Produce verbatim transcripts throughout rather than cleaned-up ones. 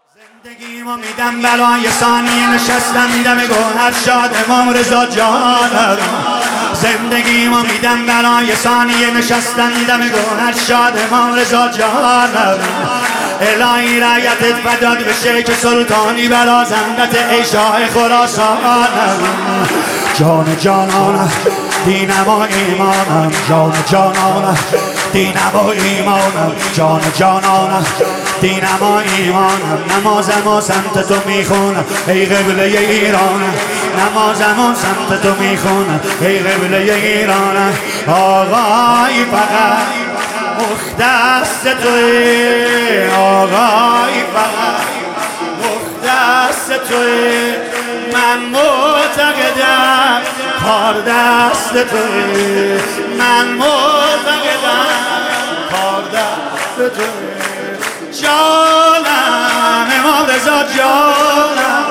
زندگیمو میدم برای ثانیه نشستن دم گوهر شاد امام رضا جانم. زندگیمو میدم برای ثانیه نشستن دم گوهر شاد امام رضا جانم. الهی رعیتت فداد بشه که سلطانی برازندت ای شاه خراسانم. جان جانانم دینم و ایمانم، جان جانانم دینم و ایمانم، جان جانانم دینم و ایمانم. نمازم و سمت تو میخونم ای قبله ایرانم، نمازم و سمت تو میخونم ای قبله ایرانم. آقای فقط مختص توی، آقای فقط مختص توی. من معتقدم کار دست توی، من معتقدم کار دست توی. جانم امام رضا جانم.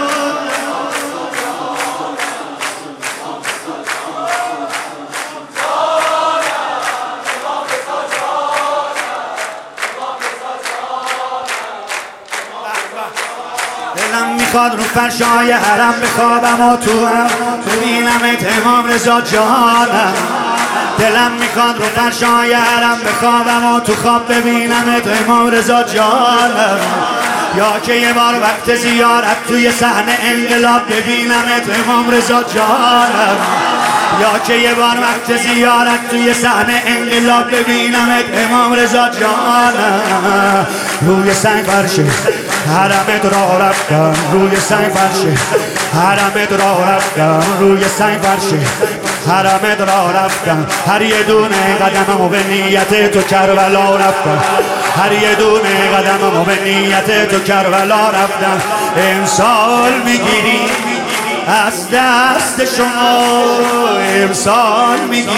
دلم میخواد رو فرشای حرم بخوابم و تو هم ببینمت امام رضا جانم. دلم میخواد رو فرشای حرم بخوابم و تو خواب ببینمت امام رضا جانم. یا که یه بار وقت زیارت توی صحنه انقلاب ببینمت امام رضا جانم. یا که یه بار وقت زیارت توی صحنه انقلاب ببینمت امام رضا جانم. روی سنگ فرشه حرمت را رفتم، روی سنگ فرشه حرمت را رفتم، روی سنگ فرشه حرمت را رفتم. هر یه دونه قدممو به نیت تو کربلا رفتم، هر یه دونه قدممو به نیت تو کربلا رفتم. امسال میگیری از دست شما، امسال میگیری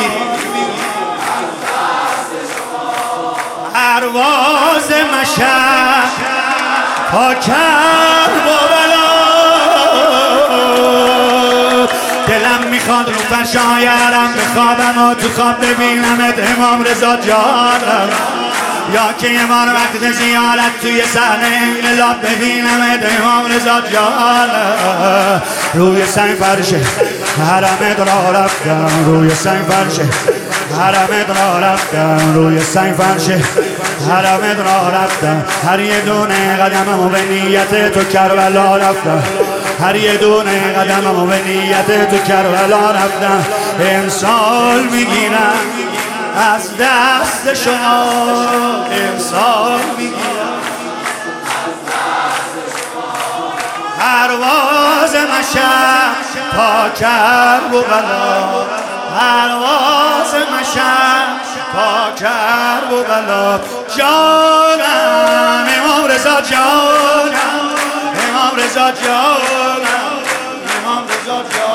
پرواز مشهد تا کربلا. دلم میخواد رو فرشای حرم بخوابم و تو خواب ببینمت امام رضا جانم. یا که یه بار وقت زیارت توی صحنه انقلاب ببینمت امام رضا جانم. روی سنگ فرشه حرمت را رفتم، روی سنگ فرشه حرمت را رفتم، روی سنگ فرشه حرمت را رفتم. هر یه دونه قدممو به نیت تو کربلا رفتم، هر یه دونه قدممو به نیت تو کربلا رفتم. امسال میگیرم از دست شما، امسال میگیرم از دست شما پرواز مشهد تا کربلا، پرواز مشهد تا کربلا. جانم امام رضا جانم، امام رضا جانم، امام رضا جانم.